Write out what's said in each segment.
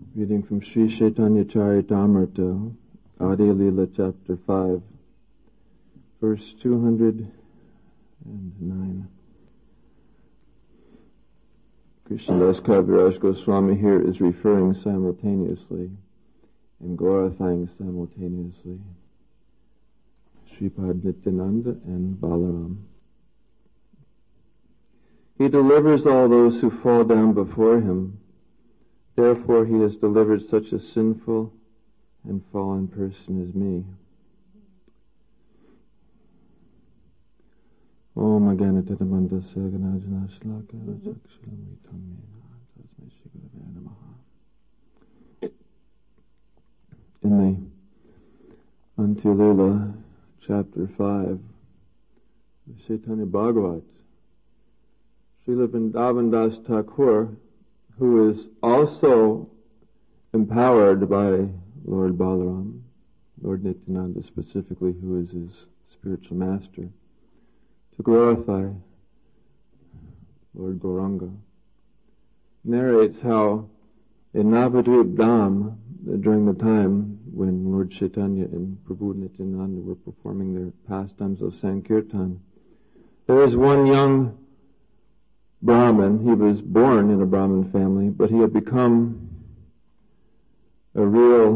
Reading from Sri Chaitanya Charitamrita, Adi Lila, Chapter 5, verse 209. Krishnadas Kaviraj Goswami here is referring simultaneously and glorifying simultaneously Sripad Nityananda and Balaram. He delivers all those who fall down before him. Therefore he has delivered such a sinful and fallen person as me. Om Aganatadamandasya Ganajana Shlaka Chakshalamritamena Tasmai Shigurave Namaha. In the Antya-lila, Chapter 5, the Chaitanya Bhagavat, Srila Vrindavan Das Thakur, who is also empowered by Lord Balaram, Lord Nityananda specifically, who is his spiritual master, to glorify Lord Gauranga, narrates how in Navadvip Dham, during the time when Lord Chaitanya and Prabhu Nityananda were performing their pastimes of Sankirtan, there was one young Brahmin. He was born in a Brahmin family, but he had become a real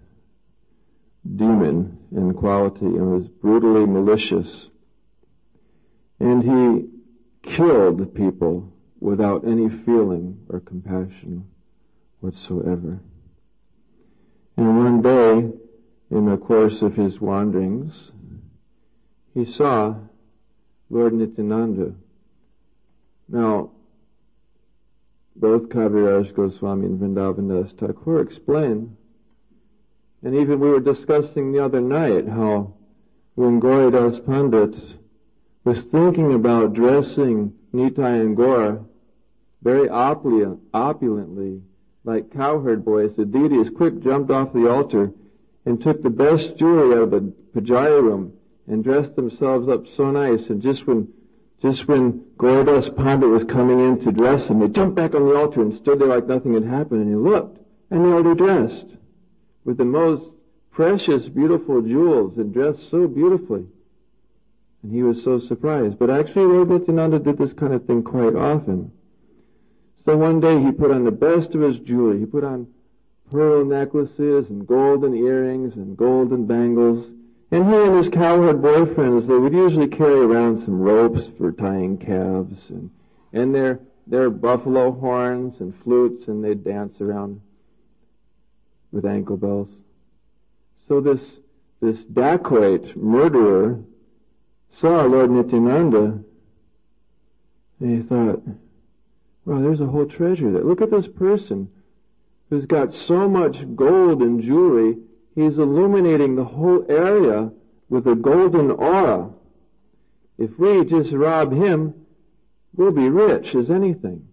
demon in quality and was brutally malicious. And he killed people without any feeling or compassion whatsoever. And one day, in the course of his wanderings, he saw Lord Nityananda. Now, both Kaviraj Goswami and Vrindavan Das Thakur explain, and even we were discussing the other night how when Gauridas Pandit was thinking about dressing Nitai and Gaura very opulently, like cowherd boys, the deities quick jumped off the altar and took the best jewelry out of the Pujari room and dressed themselves up so nice, and just when Gauridas Pandit was coming in to dress him, they jumped back on the altar and stood there like nothing had happened, and he looked, and they already dressed with the most precious, beautiful jewels and dressed so beautifully. And he was so surprised. But actually Lord Nityananda did this kind of thing quite often. So one day he put on the best of his jewelry. He put on pearl necklaces and golden earrings and golden bangles. And he and his cowherd boyfriends, they would usually carry around some ropes for tying calves and their buffalo horns and flutes, and they'd dance around with ankle bells. So this dacoit murderer saw Lord Nityananda, and he thought, wow, there's a whole treasure there. Look at this person who's got so much gold and jewelry. He's illuminating the whole area with a golden aura. If we just rob him, we'll be rich as anything.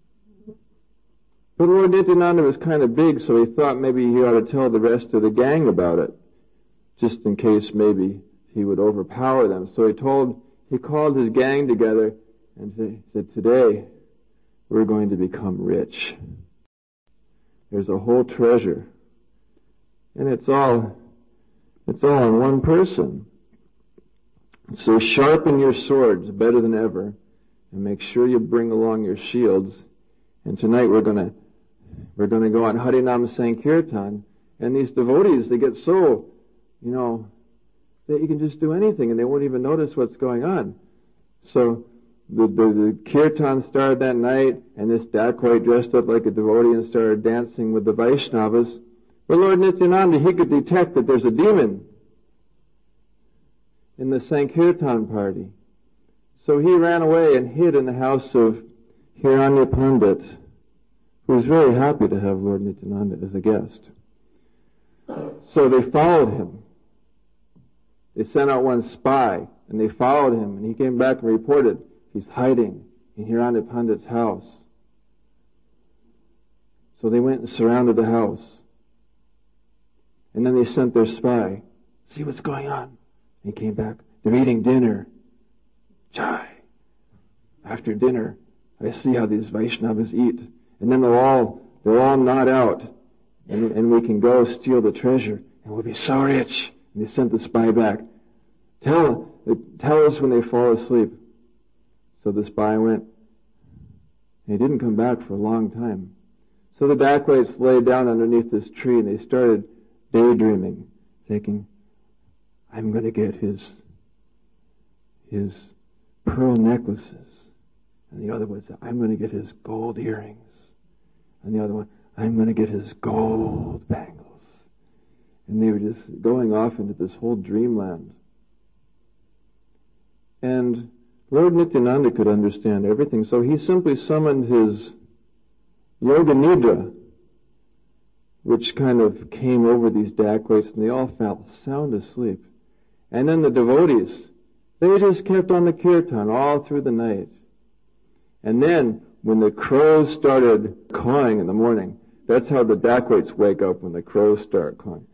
But Lord Nityananda was kind of big, so he thought maybe he ought to tell the rest of the gang about it, just in case maybe he would overpower them. So he called his gang together and said, today we're going to become rich. There's a whole treasure. And it's all in one person. So sharpen your swords better than ever, and make sure you bring along your shields. And tonight we're going to go on Harinam Sankirtan, and these devotees, they get so, that you can just do anything and they won't even notice what's going on. So the kirtan started that night, and this dacoit dressed up like a devotee and started dancing with the Vaishnavas. But Lord Nityananda, he could detect that there's a demon in the Sankirtan party. So he ran away and hid in the house of Hiranya Pandit, who was very happy to have Lord Nityananda as a guest. So they followed him. They sent out one spy, and they followed him, and he came back and reported he's hiding in Hiranya Pandit's house. So they went and surrounded the house. And then they sent their spy, see what's going on. And he came back. They're eating dinner. Chai. After dinner, I see how these Vaishnavas eat. And then they'll all nod out and we can go steal the treasure, and we'll be so rich. And they sent the spy back. Tell us when they fall asleep. So the spy went. And he didn't come back for a long time. So the Dacoits lay down underneath this tree, and they started daydreaming, thinking, I'm going to get his pearl necklaces. And the other one said, I'm going to get his gold earrings. And the other one, I'm going to get his gold bangles. And they were just going off into this whole dreamland. And Lord Nityananda could understand everything, so he simply summoned his Yoga Nidra, which kind of came over these Dacoits, and they all fell sound asleep. And then the devotees, they just kept on the kirtan all through the night. And then, when the crows started cawing in the morning, that's how the Dacoits wake up, when the crows start cawing.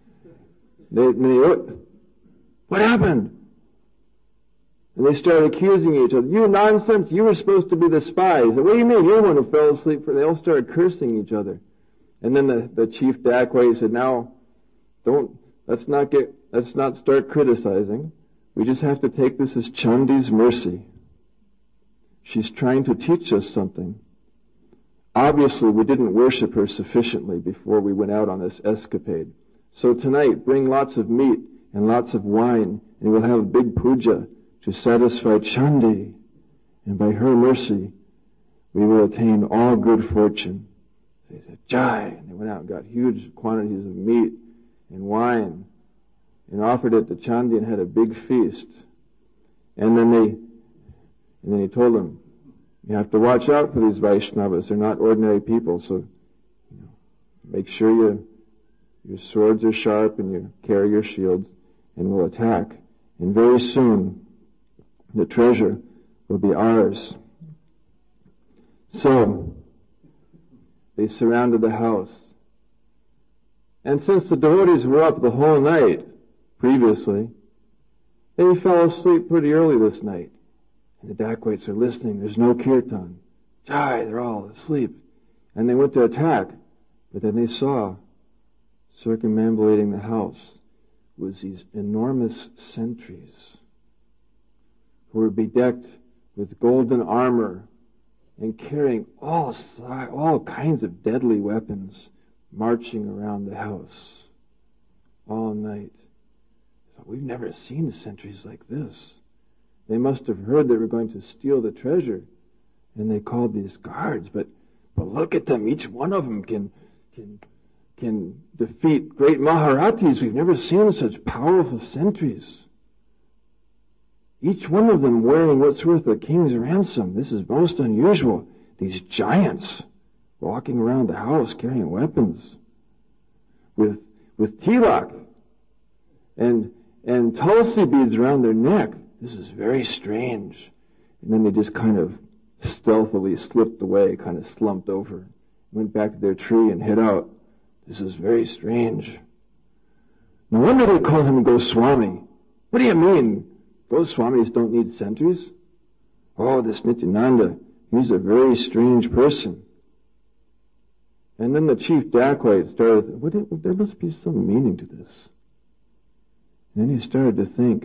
What happened? And they started accusing each other. You nonsense, you were supposed to be the spies. What do you mean? You're the one who fell asleep. They all started cursing each other. And then the chief Dacoit said, now, let's not start criticizing. We just have to take this as Chandi's mercy. She's trying to teach us something. Obviously, we didn't worship her sufficiently before we went out on this escapade. So tonight, bring lots of meat and lots of wine, and we'll have a big puja to satisfy Chandi. And by her mercy, we will attain all good fortune. They said, Jai! And they went out and got huge quantities of meat and wine and offered it to Chandi and had a big feast. And then he told them, you have to watch out for these Vaishnavas. They're not ordinary people, so make sure your swords are sharp and you carry your shields, and we'll attack. And very soon, the treasure will be ours. So, they surrounded the house. And since the devotees were up the whole night previously, they fell asleep pretty early this night. And the Dacoits are listening. There's no kirtan. Jai, they're all asleep. And they went to attack. But then they saw, circumambulating the house, was these enormous sentries who were bedecked with golden armor and carrying all kinds of deadly weapons, marching around the house all night. So we've never seen sentries like this. They must have heard they were going to steal the treasure, and they called these guards. But look at them. Each one of them can defeat great Maharatis. We've never seen such powerful sentries. Each one of them wearing what's worth a king's ransom. This is most unusual. These giants walking around the house carrying weapons with tilak and tulsi beads around their neck. This is very strange. And then they just kind of stealthily slipped away, kind of slumped over, went back to their tree and hid out. This is very strange. No wonder they call him Goswami. What do you mean? Goswamis don't need sentries? Oh, this Nityananda, he's a very strange person. And then the chief Dacoit started, there must be some meaning to this. And then he started to think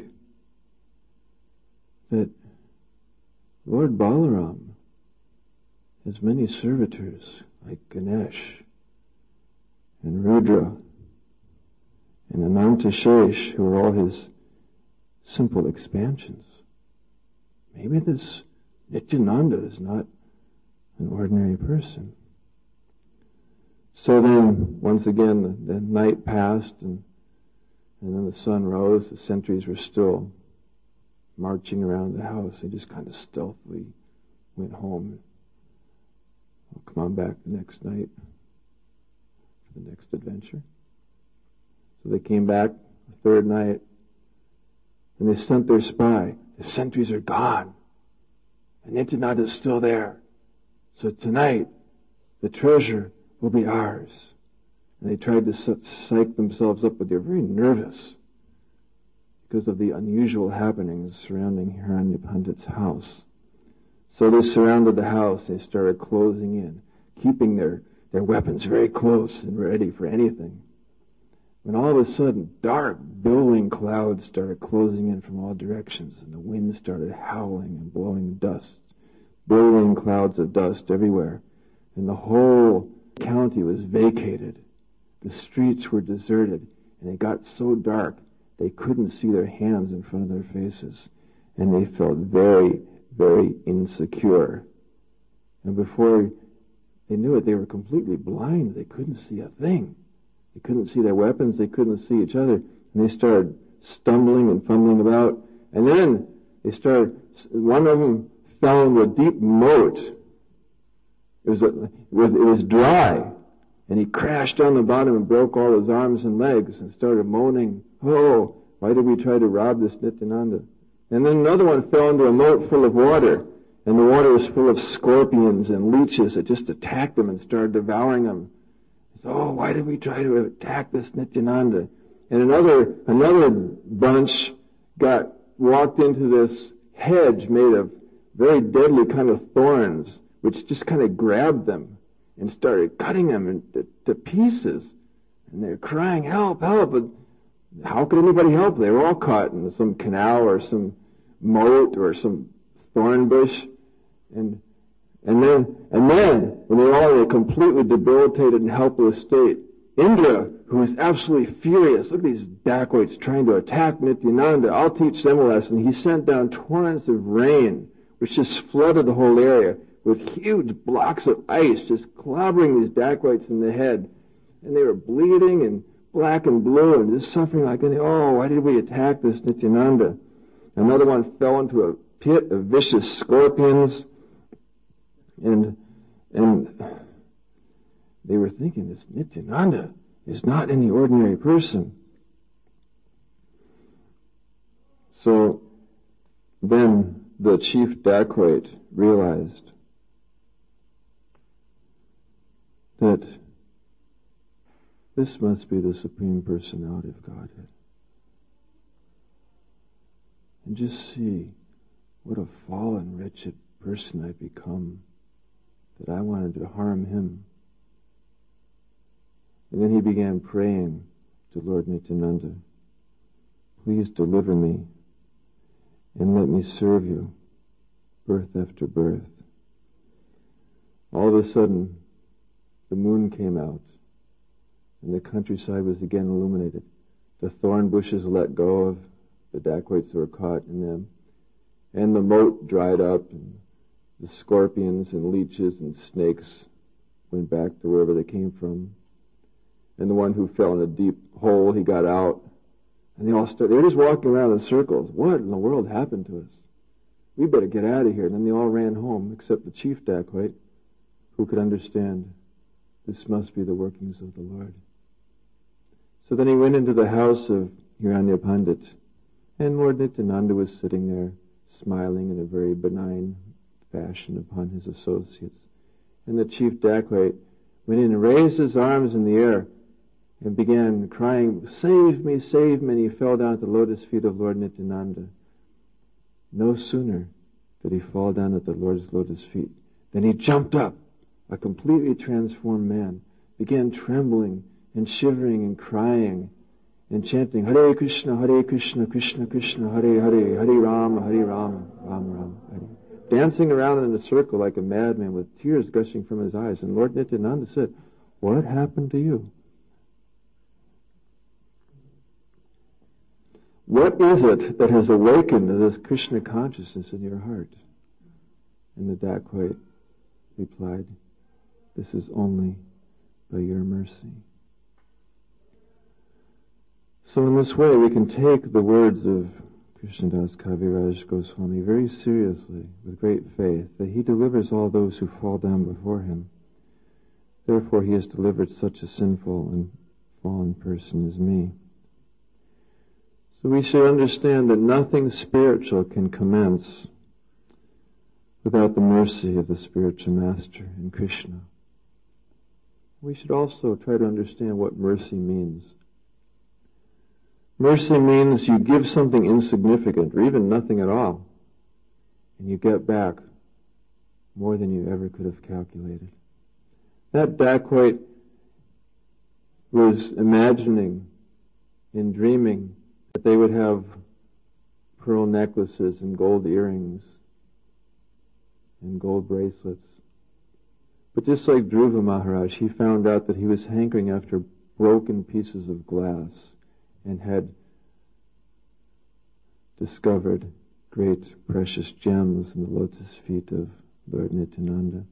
that Lord Balaram has many servitors like Ganesh and Rudra and Anantashesh, who are all his simple expansions. Maybe this Nityananda is not an ordinary person. So then, once again, the night passed, and then the sun rose. The sentries were still marching around the house. They just kind of stealthily went home. I'll come on back the next night for the next adventure. So they came back the third night, and they sent their spy. The sentries are gone, and Nityananda is still there. So tonight, the treasure will be ours. And they tried to psych themselves up, but they're very nervous because of the unusual happenings surrounding Hiranya Pandit's house. So they surrounded the house. They started closing in, keeping their their weapons very close and ready for anything. When all of a sudden, dark, billowing clouds started closing in from all directions, and the wind started howling and blowing dust, billowing clouds of dust everywhere, and the whole county was vacated. The streets were deserted, and it got so dark they couldn't see their hands in front of their faces, and they felt very, very insecure. And before they knew it, they were completely blind. They couldn't see a thing. They couldn't see their weapons. They couldn't see each other. And they started stumbling and fumbling about. And then one of them fell into a deep moat. It was dry. And he crashed down the bottom and broke all his arms and legs and started moaning, "Oh, why did we try to rob this Nityananda?" And then another one fell into a moat full of water. And the water was full of scorpions and leeches that just attacked them and started devouring them. Oh, why did we try to attack this Nityananda? And another bunch walked into this hedge made of very deadly kind of thorns, which just kind of grabbed them and started cutting them to pieces. And they're crying, "Help, help!" But how could anybody help? They were all caught in some canal or some moat or some thorn bush. And then, when they were all in a completely debilitated and helpless state, Indra, who was absolutely furious, look at these dacoits trying to attack Nityananda, I'll teach them a lesson. He sent down torrents of rain, which just flooded the whole area with huge blocks of ice, just clobbering these dacoits in the head. And they were bleeding and black and blue and just suffering like, oh, why did we attack this Nityananda? Another one fell into a pit of vicious scorpions. And they were thinking, this Nityananda is not any ordinary person. So then the chief dacoit realized that this must be the Supreme Personality of Godhead. And just see what a fallen, wretched person I've become, that I wanted to harm him. And then he began praying to Lord Nityananda, "Please deliver me and let me serve you birth after birth." All of a sudden, the moon came out and the countryside was again illuminated. The thorn bushes let go of the dacoits that were caught in them, and the moat dried up, and the scorpions and leeches and snakes went back to wherever they came from. And the one who fell in a deep hole, he got out. And they were just walking around in circles. What in the world happened to us? We better get out of here. And then they all ran home, except the chief dacoit, who could understand this must be the workings of the Lord. So then he went into the house of Hiranyapandit, and Lord Nityananda was sitting there, smiling in a very benign fashion upon his associates. And the chief dacoit went in and raised his arms in the air and began crying, "Save me, save me," and he fell down at the lotus feet of Lord Nityananda. No sooner did he fall down at the Lord's lotus feet than he jumped up, a completely transformed man, began trembling and shivering and crying and chanting, "Hare Krishna, Krishna Krishna, Hare Hare, Hare Rama, Rama Rama, Hare," dancing around in a circle like a madman with tears gushing from his eyes. And Lord Nityananda said, "What happened to you? What is it that has awakened this Krishna consciousness in your heart?" And the dacoit replied, "This is only by your mercy." So in this way we can take the words of Krishnadas Kaviraj Goswami very seriously, with great faith, that he delivers all those who fall down before him. Therefore he has delivered such a sinful and fallen person as me. So we should understand that nothing spiritual can commence without the mercy of the spiritual master in Krishna. We should also try to understand what mercy means. Mercy means you give something insignificant, or even nothing at all, and you get back more than you ever could have calculated. That dacoit was imagining and dreaming that they would have pearl necklaces and gold earrings and gold bracelets. But just like Dhruva Maharaj, he found out that he was hankering after broken pieces of glass and had discovered great precious gems in the lotus feet of Lord Nityananda.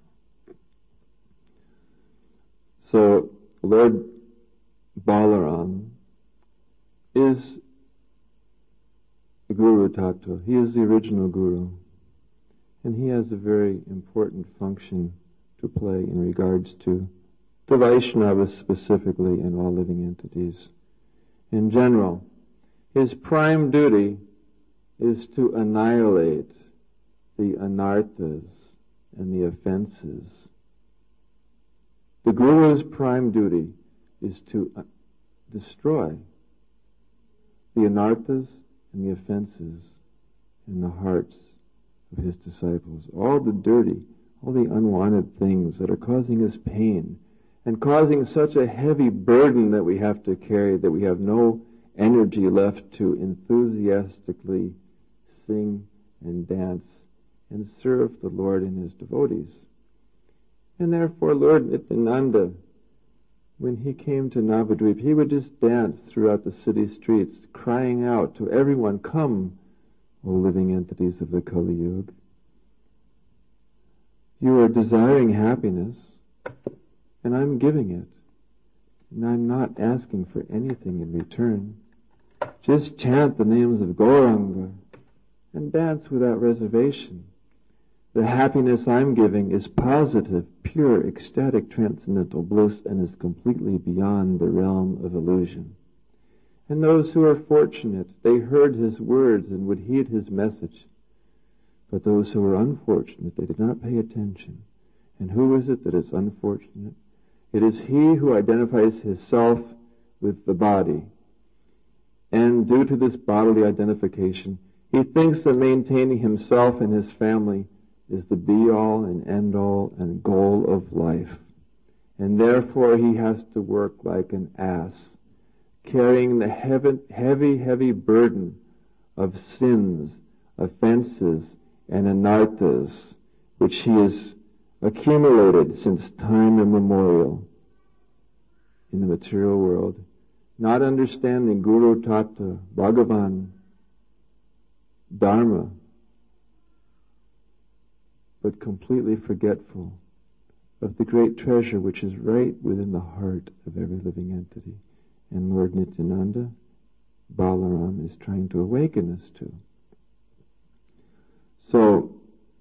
So Lord Balaram is the Guru Tattva. He is the original Guru. And he has a very important function to play in regards to the Vaishnavas specifically and all living entities. In general, his prime duty is to annihilate the anarthas and the offenses. The Guru's prime duty is to destroy the anarthas and the offenses in the hearts of his disciples. All the dirty, all the unwanted things that are causing us pain and causing such a heavy burden that we have to carry that we have no energy left to enthusiastically sing and dance and serve the Lord and his devotees. And therefore Lord Nityananda, when he came to Navadvip, he would just dance throughout the city streets, crying out to everyone, "Come, O living entities of the Kali Yuga. You are desiring happiness, and I'm giving it. And I'm not asking for anything in return. Just chant the names of Gauranga and dance without reservation. The happiness I'm giving is positive, pure, ecstatic, transcendental bliss and is completely beyond the realm of illusion." And those who are fortunate, they heard his words and would heed his message. But those who are unfortunate, they did not pay attention. And who is it that is unfortunate? It is he who identifies himself with the body. And due to this bodily identification, he thinks that maintaining himself and his family is the be-all and end-all and goal of life. And therefore he has to work like an ass, carrying the heavy burden of sins, offenses, and anarthas, which he has accumulated since time immemorial in the material world, not understanding Guru Tattva, Bhagavan, Dharma, but completely forgetful of the great treasure which is right within the heart of every living entity. And Lord Nityananda, Balaram, is trying to awaken us to. So,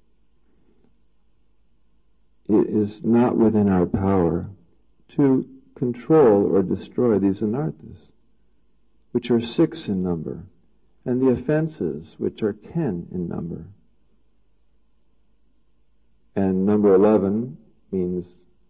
it is not within our power to control or destroy these anarthas, which are 6 in number, and the offenses, which are 10 in number. And number 11 means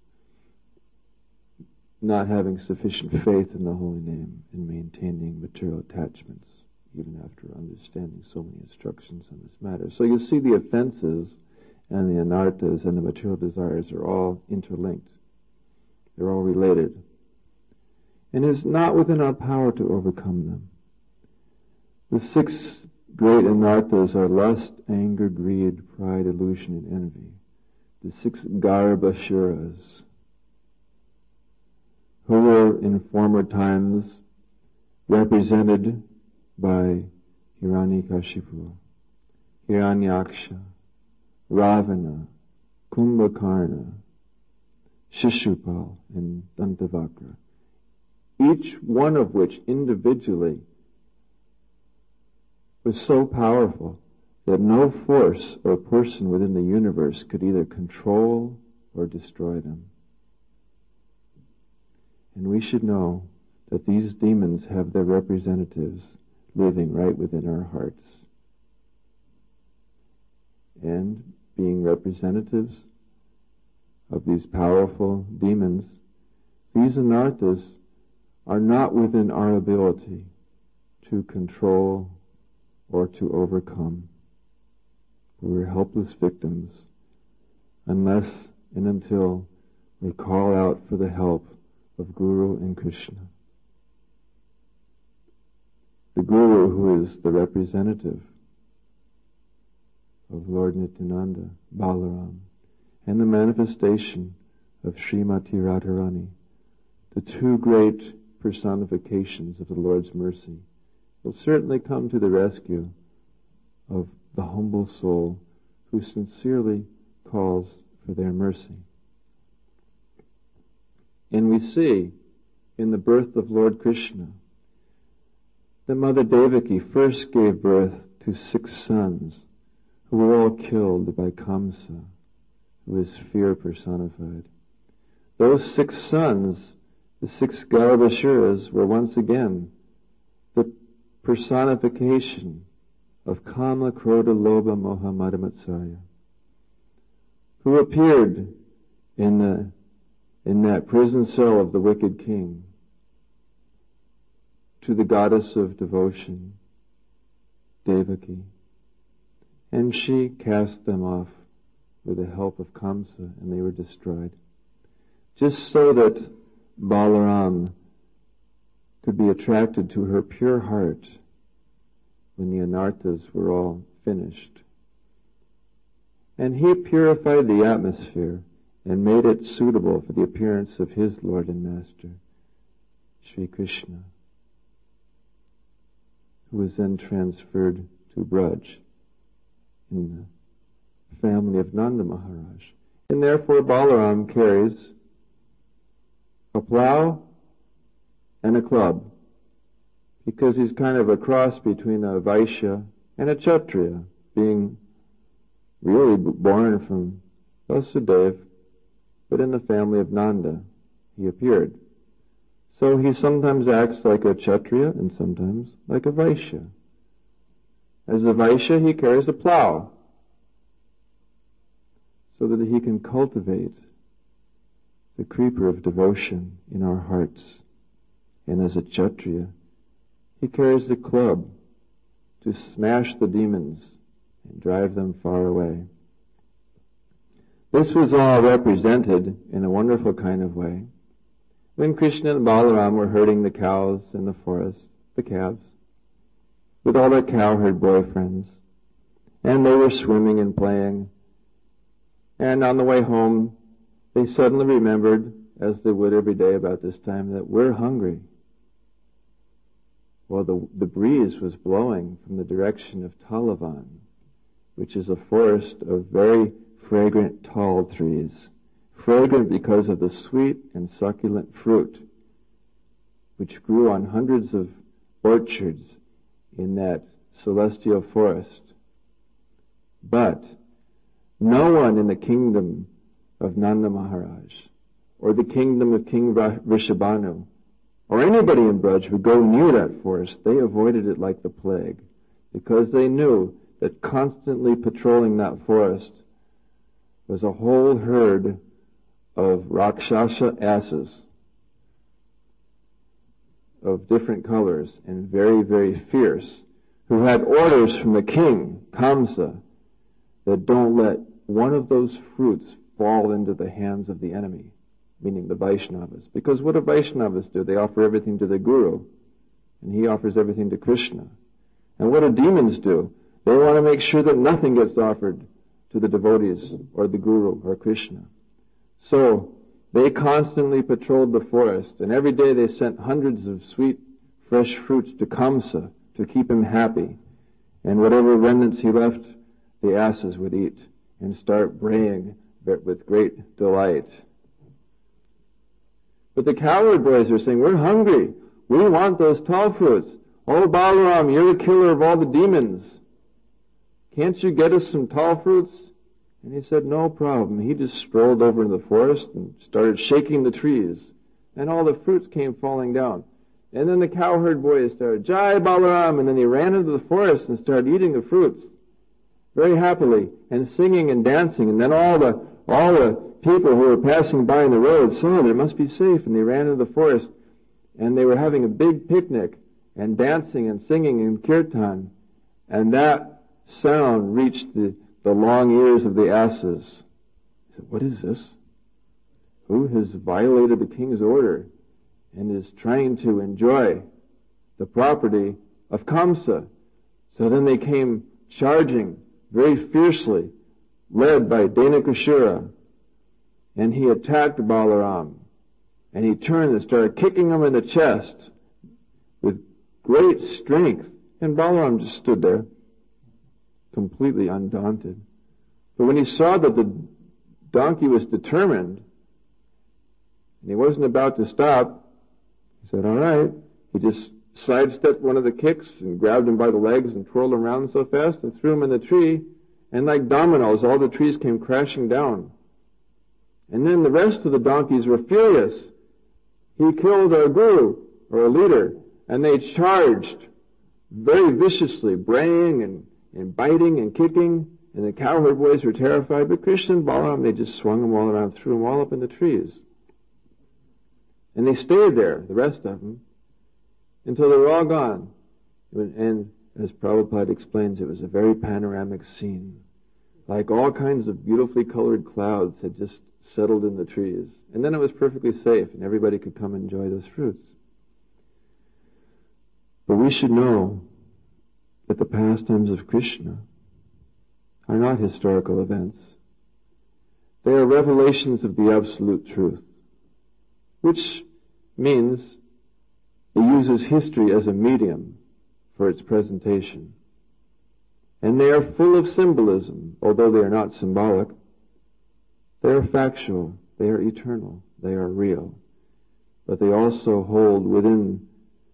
not having sufficient faith in the holy name and maintaining material attachments, even after understanding so many instructions on this matter. So you see the offenses and the anarthas and the material desires are all interlinked. They're all related. And it is not within our power to overcome them. The 6 great anarthas are lust, anger, greed, pride, illusion, and envy. The 6 Garbhashuras, who were in former times represented by Hiranyakashipu, Hiranyaksha, Ravana, Kumbhakarna, Shishupal, and Dantavakra, each one of which individually was so powerful that no force or person within the universe could either control or destroy them. And we should know that these demons have their representatives living right within our hearts. And being representatives of these powerful demons, these anarthas are not within our ability to control or to overcome. We're helpless victims unless and until they call out for the help of Guru and Krishna. The Guru, who is the representative of Lord Nityananda, Balaram, and the manifestation of Srimati Radharani, the two great personifications of the Lord's mercy, will certainly come to the rescue of the humble soul who sincerely calls for their mercy. And we see in the birth of Lord Krishna that Mother Devaki first gave birth to 6 sons who were all killed by Kamsa, who is fear personified. Those 6 sons, the 6 Garbhasuras, were once again the personification of Kama, Krodha, Lobha, Moha, Mada, Matsarya, who appeared in that prison cell of the wicked king to the goddess of devotion, Devaki, and she cast them off with the help of Kamsa, and they were destroyed, just so that Balaram could be attracted to her pure heart when the anarthas were all finished. And he purified the atmosphere and made it suitable for the appearance of his Lord and Master, Sri Krishna, who was then transferred to Braj in the family of Nanda Maharaj. And therefore Balaram carries a plow and a club, because he's kind of a cross between a Vaishya and a Kshatriya, being really born from Vasudeva, but in the family of Nanda he appeared. So he sometimes acts like a Kshatriya and sometimes like a Vaishya. As a Vaishya, he carries a plow so that he can cultivate the creeper of devotion in our hearts. And as a Kshatriya, he carries the club to smash the demons and drive them far away. This was all represented in a wonderful kind of way when Krishna and Balaram were herding the cows in the forest, the calves, with all their cowherd boyfriends, and they were swimming and playing. And on the way home, they suddenly remembered, as they would every day about this time, that we're hungry. Well, the breeze was blowing from the direction of Talavan, which is a forest of very fragrant tall trees, fragrant because of the sweet and succulent fruit, which grew on hundreds of orchards in that celestial forest. But no one in the kingdom of Nanda Maharaj, or the kingdom of King Vrishabhanu, or anybody in Braj would go near that forest. They avoided it like the plague, because they knew that constantly patrolling that forest was a whole herd of Rakshasa asses of different colors and very, very fierce, who had orders from the king, Kamsa, that don't let one of those fruits fall into the hands of the enemy, meaning the Vaishnavas. Because what do Vaishnavas do? They offer everything to the Guru, and he offers everything to Krishna. And what do demons do? They want to make sure that nothing gets offered to the devotees or the Guru or Krishna. So they constantly patrolled the forest, and every day they sent hundreds of sweet, fresh fruits to Kamsa to keep him happy. And whatever remnants he left, the asses would eat and start braying with great delight. But the cowherd boys are saying, we're hungry. We want those tall fruits. Oh, Balaram, you're the killer of all the demons. Can't you get us some tall fruits? And he said, no problem. He just strolled over into the forest and started shaking the trees. And all the fruits came falling down. And then the cowherd boys started, Jai Balaram, and then he ran into the forest and started eating the fruits very happily and singing and dancing. And then all the people who were passing by on the road saw that it must be safe, and they ran into the forest, and they were having a big picnic and dancing and singing in kirtan. And that sound reached the long ears of the asses. He said, what is this? who has violated the king's order and is trying to enjoy the property of Kamsa. So then they came charging very fiercely, led by Dhenukasura, and he attacked Balaram, and he turned and started kicking him in the chest with great strength, and Balaram just stood there, completely undaunted. But when he saw that the donkey was determined, and he wasn't about to stop, he said, all right. He just sidestepped one of the kicks and grabbed him by the legs and twirled him around so fast and threw him in the tree, and like dominoes, all the trees came crashing down. And then the rest of the donkeys were furious. He killed a guru, or a leader, and they charged very viciously, braying and biting and kicking, and the cowherd boys were terrified. But Krishna and Balaram, they just swung them all around, threw them all up in the trees. And they stayed there, the rest of them, until they were all gone. And as Prabhupada explains, it was a very panoramic scene. Like all kinds of beautifully colored clouds had just settled in the trees. And then it was perfectly safe, and everybody could come and enjoy those fruits. But we should know that the pastimes of Krishna are not historical events. They are revelations of the absolute truth, which means it uses history as a medium for its presentation. And they are full of symbolism, although they are not symbolic. They are factual, they are eternal, they are real. But they also hold within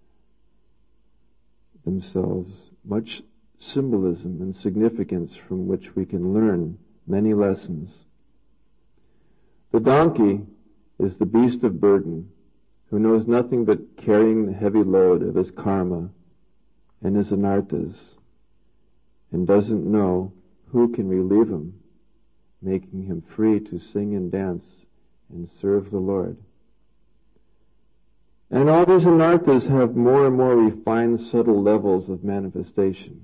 themselves much symbolism and significance from which we can learn many lessons. The donkey is the beast of burden who knows nothing but carrying the heavy load of his karma and his anarthas, and doesn't know who can relieve him, making him free to sing and dance and serve the Lord. And all these anarthas have more and more refined, subtle levels of manifestation.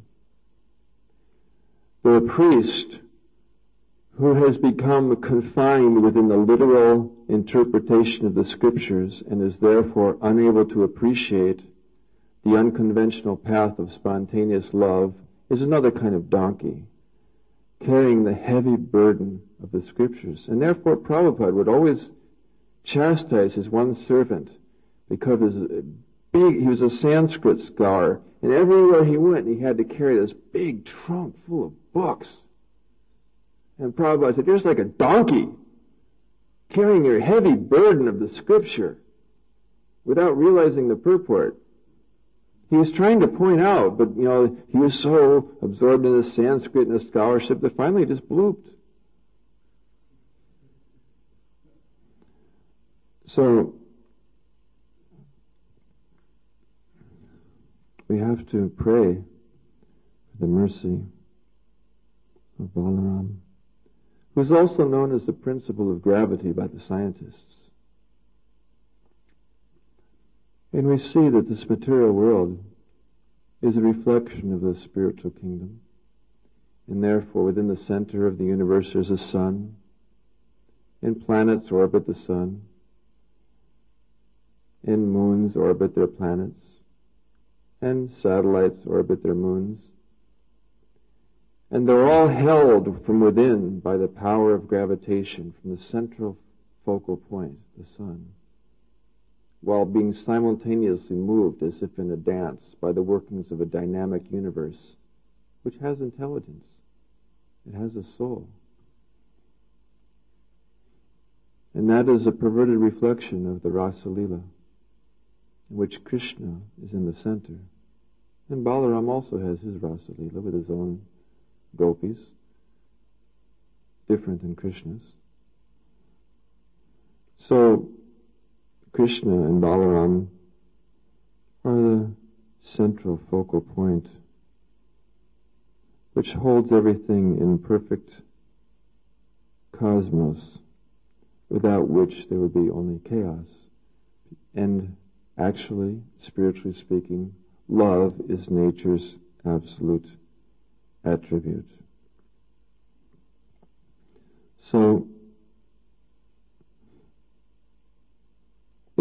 The priest who has become confined within the literal interpretation of the scriptures and is therefore unable to appreciate the unconventional path of spontaneous love is another kind of donkey, carrying the heavy burden of the scriptures. And therefore Prabhupada would always chastise his one servant because he was a Sanskrit scholar, and everywhere he went he had to carry this big trunk full of books. And Prabhupada said, you're just like a donkey, carrying your heavy burden of the scripture without realizing the purport. He was trying to point out, but, he was so absorbed in his Sanskrit and his scholarship that finally he just blooped. So, we have to pray for the mercy of Balaram, who is also known as the principle of gravity by the scientists. And we see that this material world is a reflection of the spiritual kingdom. And therefore, within the center of the universe is a sun, and planets orbit the sun, and moons orbit their planets, and satellites orbit their moons. And they're all held from within by the power of gravitation from the central focal point, the sun, while being simultaneously moved as if in a dance by the workings of a dynamic universe, which has intelligence. It has a soul. And that is a perverted reflection of the Rasa Leela, in which Krishna is in the center. And Balaram also has his Rasa Leela with his own gopis, different than Krishna's. So, Krishna and Balaram are the central focal point which holds everything in perfect cosmos, without which there would be only chaos. And actually, spiritually speaking, love is nature's absolute attribute. So,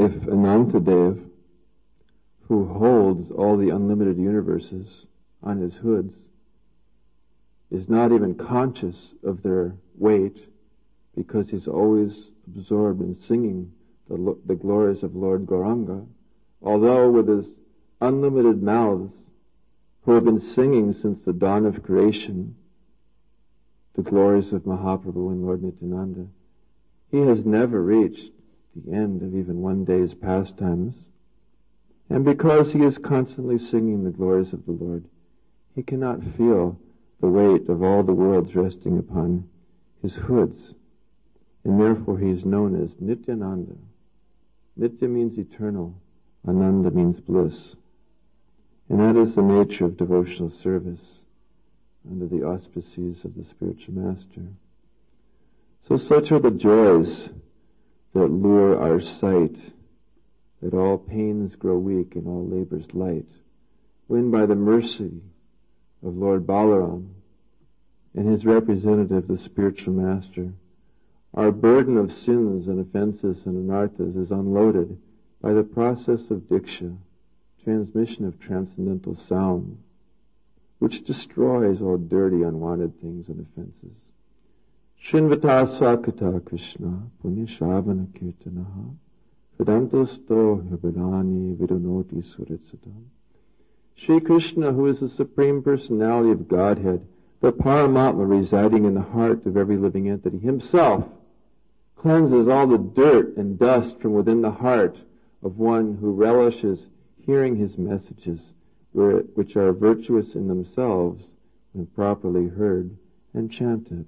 if Anantadev, who holds all the unlimited universes on his hoods, is not even conscious of their weight because he's always absorbed in singing the glories of Lord Gauranga, although with his unlimited mouths, who have been singing since the dawn of creation the glories of Mahaprabhu and Lord Nityananda, he has never reached the end of even one day's pastimes. And because he is constantly singing the glories of the Lord, he cannot feel the weight of all the worlds resting upon his hoods. And therefore he is known as Nityananda. Nitya means eternal. Ananda means bliss. And that is the nature of devotional service under the auspices of the spiritual master. So such are the joys that lure our sight, that all pains grow weak and all labors light, when by the mercy of Lord Balaram and his representative, the spiritual master, our burden of sins and offenses and anarthas is unloaded by the process of diksha, transmission of transcendental sound, which destroys all dirty, unwanted things and offenses. Shinvata Swakata Krishna Punya Shavana Kirtanaha Vedantosto Hrivedani Vidunoti Suritsadam. Sri Krishna, who is the Supreme Personality of Godhead, the Paramatma residing in the heart of every living entity, himself cleanses all the dirt and dust from within the heart of one who relishes hearing his messages, which are virtuous in themselves when properly heard and chanted.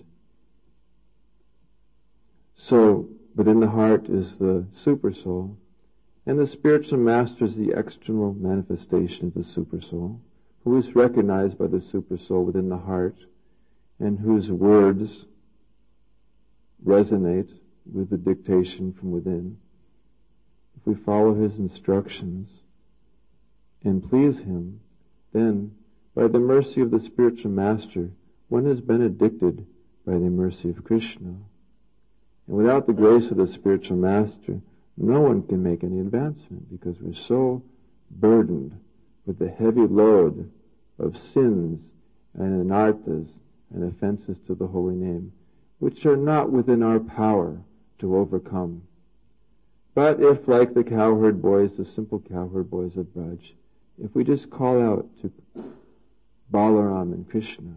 So, within the heart is the Supersoul, and the spiritual master is the external manifestation of the Supersoul, who is recognized by the Supersoul within the heart, and whose words resonate with the dictation from within. If we follow his instructions and please him, then, by the mercy of the spiritual master, one is benedicted by the mercy of Krishna. And without the grace of the spiritual master, no one can make any advancement, because we're so burdened with the heavy load of sins and anarthas and offenses to the holy name, which are not within our power to overcome. But if, like the cowherd boys, the simple cowherd boys of Braj, if we just call out to Balaram and Krishna,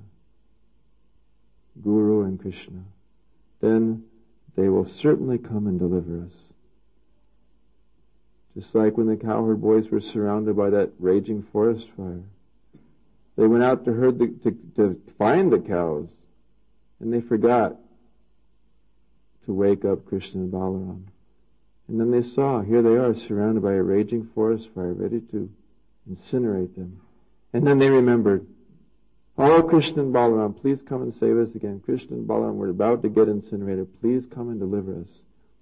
Guru and Krishna, then they will certainly come and deliver us. Just like when the cowherd boys were surrounded by that raging forest fire. They went out to find the cows, and they forgot to wake up Krishna and Balaram. And then they saw, here they are, surrounded by a raging forest fire, ready to incinerate them. And then they remembered, oh, Krishna and Balaram, please come and save us again. Krishna and Balaram, we're about to get incinerated. Please come and deliver us.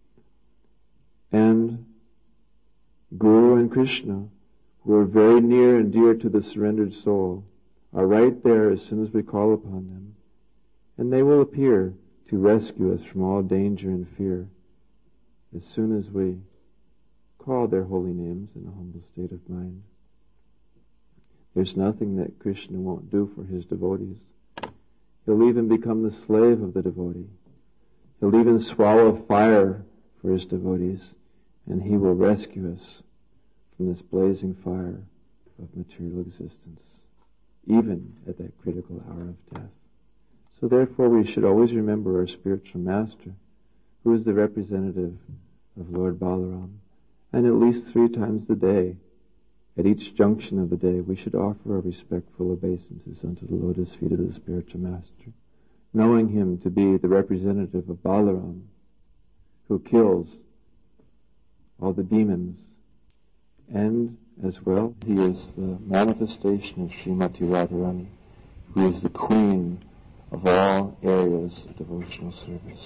And Guru and Krishna, who are very near and dear to the surrendered soul, are right there as soon as we call upon them. And they will appear to rescue us from all danger and fear as soon as we call their holy names in a humble state of mind. There's nothing that Krishna won't do for his devotees. He'll even become the slave of the devotee. He'll even swallow fire for his devotees, and he will rescue us from this blazing fire of material existence, even at that critical hour of death. So therefore we should always remember our spiritual master, who is the representative of Lord Balaram, and at least 3 times a day, at each junction of the day, we should offer our respectful obeisances unto the lotus feet of the spiritual master, knowing him to be the representative of Balaram, who kills all the demons, and as well, he is the manifestation of Srimati Radharani, who is the queen of all areas of devotional service.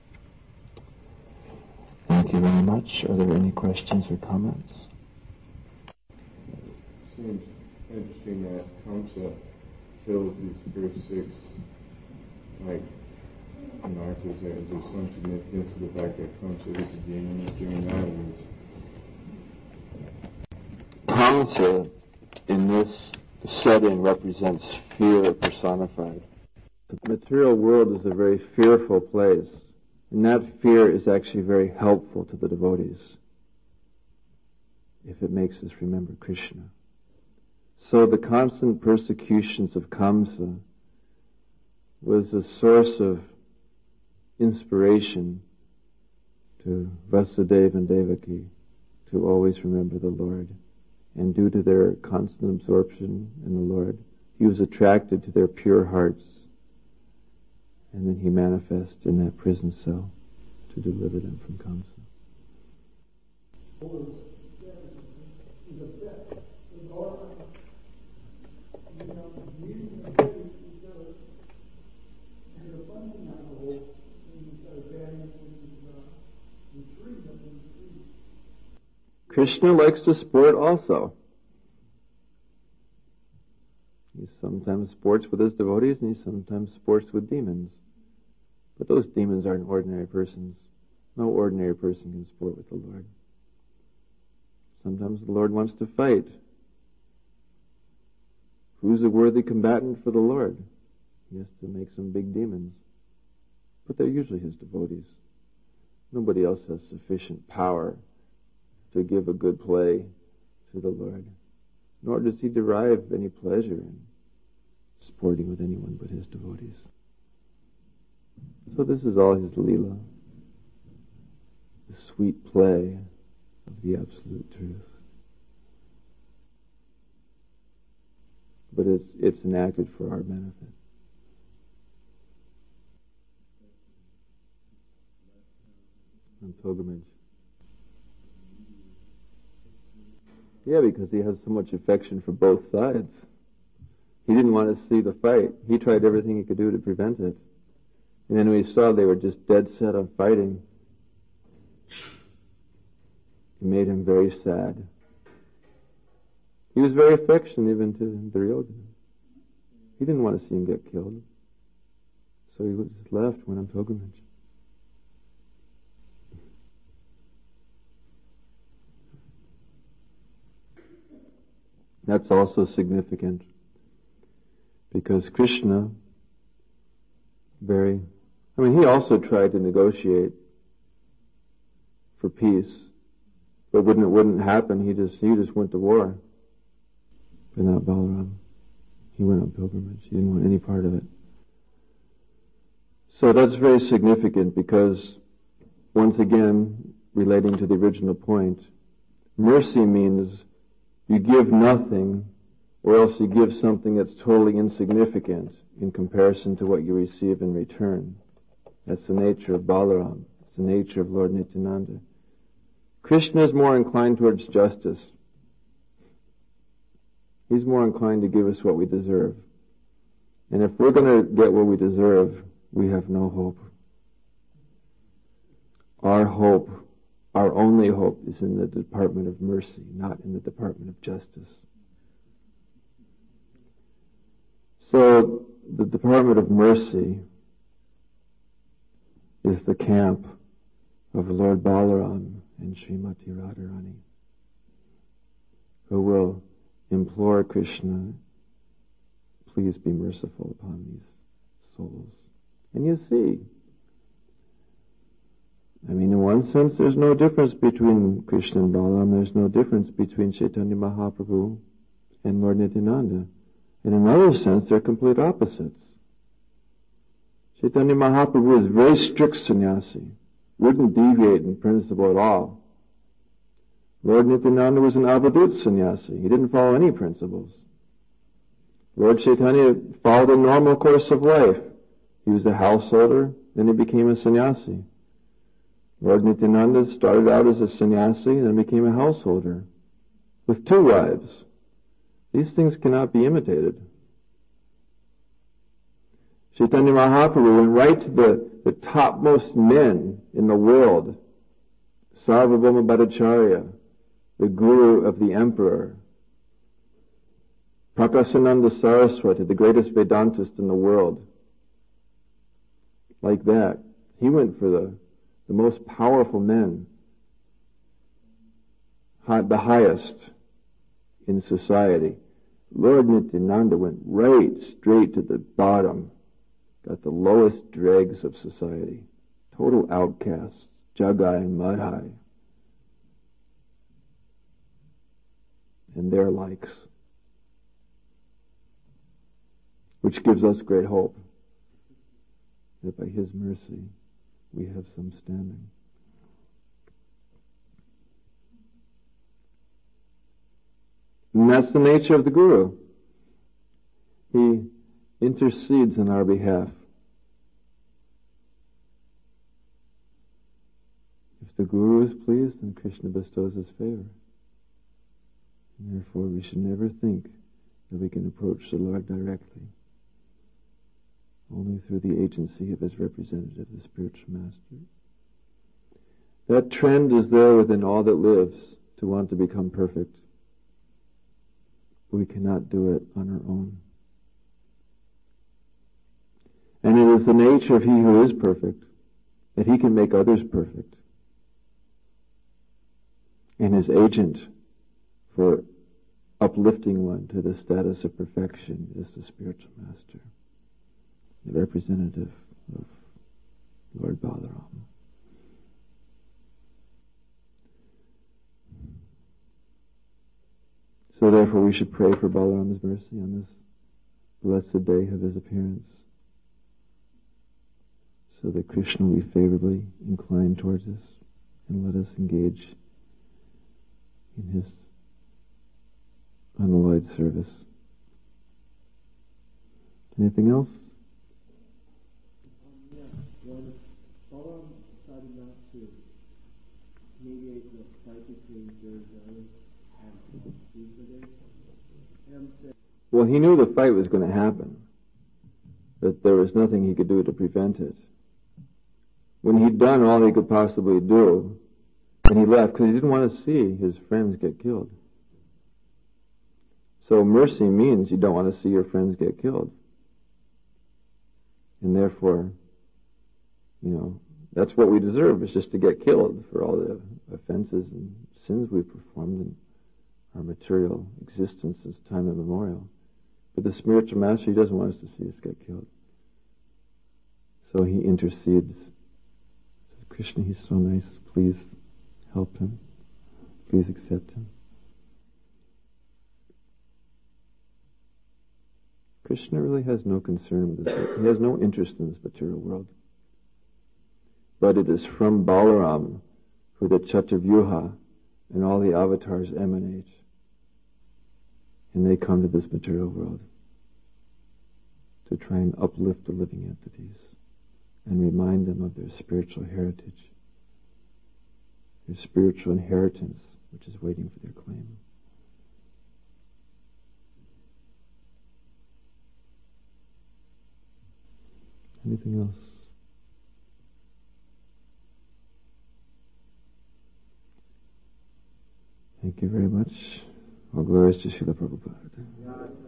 Thank you very much. Are there any questions or comments? It seems interesting that Kamsa kills these first 6 anarthas. Is there some significance to the fact that Kamsa was a demon during that? Kamsa, in this setting, represents fear personified. The material world is a very fearful place, and that fear is actually very helpful to the devotees if it makes us remember Krishna. So the constant persecutions of Kamsa was a source of inspiration to Vasudeva and Devaki to always remember the Lord. And due to their constant absorption in the Lord, he was attracted to their pure hearts. And then he manifests in that prison cell to deliver them from Kamsa. Krishna likes to sport also. He sometimes sports with his devotees and he sometimes sports with demons. But those demons aren't ordinary persons. No ordinary person can sport with the Lord. Sometimes the Lord wants to fight. Who's a worthy combatant for the Lord? He has to make some big demons. But they're usually his devotees. Nobody else has sufficient power to give a good play to the Lord. Nor does he derive any pleasure in sporting with anyone but his devotees. So this is all his Leela, the sweet play of the absolute truth. But it's enacted for our benefit. On pilgrimage. Yeah, because he has so much affection for both sides. He didn't want to see the fight. He tried everything he could do to prevent it. And then when he saw they were just dead set on fighting, it made him very sad. He was very affectionate even to Duryodhana. He didn't want to see him get killed. So he just left, went on pilgrimage. That's also significant because Krishna he also tried to negotiate for peace, but it wouldn't happen. He just went to war. But not Balaram. He went on pilgrimage. He didn't want any part of it. So that's very significant because, once again, relating to the original point, mercy means you give nothing, or else you give something that's totally insignificant in comparison to what you receive in return. That's the nature of Balaram. It's the nature of Lord Nityananda. Krishna is more inclined towards justice. He's more inclined to give us what we deserve. And if we're going to get what we deserve, we have no hope. Our only hope is in the department of mercy, not in the department of justice. So, the department of mercy is the camp of Lord Balaram and Srimati Radharani, who will implore Krishna, please be merciful upon these souls. And you see, in one sense, there's no difference between Krishna and Balaram. There's no difference between Chaitanya Mahaprabhu and Lord Nityananda. In another sense, they're complete opposites. Chaitanya Mahaprabhu is very strict sannyasi, wouldn't deviate in principle at all. Lord Nityananda was an avadut sannyasi. He didn't follow any principles. Lord Chaitanya followed a normal course of life. He was a householder, then he became a sannyasi. Lord Nityananda started out as a sannyasi and then became a householder with 2 wives. These things cannot be imitated. Chaitanya Mahaprabhu went right to the topmost men in the world. Sarvabhauma Bhattacharya, the guru of the emperor. Prakasananda Saraswati, the greatest Vedantist in the world. Like that. He went for the most powerful men, the highest in society. Lord Nityananda went right straight to the bottom, got the lowest dregs of society, total outcasts, Jagai and Madhai, and their likes, which gives us great hope that by His mercy we have some standing. And that's the nature of the Guru. He intercedes on our behalf. If the Guru is pleased, then Krishna bestows his favor. And therefore we should never think that we can approach the Lord directly, only through the agency of his representative, the spiritual master. That trend is there within all that lives, to want to become perfect. We cannot do it on our own. And it is the nature of He who is perfect that He can make others perfect. And His agent for uplifting one to the status of perfection is the spiritual master, the representative of Lord Balaram. So therefore we should pray for Balaram's mercy on this blessed day of his appearance, so that Krishna will be favorably inclined towards us and let us engage in his unalloyed service. Anything else? When Balaram decided not to mediate the fight between Duryodhana and Duryodhana, said, well, he knew the fight was going to happen, but there was nothing he could do to prevent it. When he'd done all he could possibly do, and he left because he didn't want to see his friends get killed. So mercy means you don't want to see your friends get killed. And therefore, that's what we deserve, is just to get killed for all the offenses and sins we've performed in our material existence since time immemorial. But the spiritual master, he doesn't want us to see us get killed. So he intercedes. Says, Krishna, he's so nice. Please help him. Please accept him. Krishna really has no concern with this. He has no interest in this material world. But it is from Balaram who the Chaturyuha and all the avatars emanate. And they come to this material world to try and uplift the living entities and remind them of their spiritual heritage, their spiritual inheritance, which is waiting for their claim. Anything else? Thank you very much. All glories to Srila Prabhupada.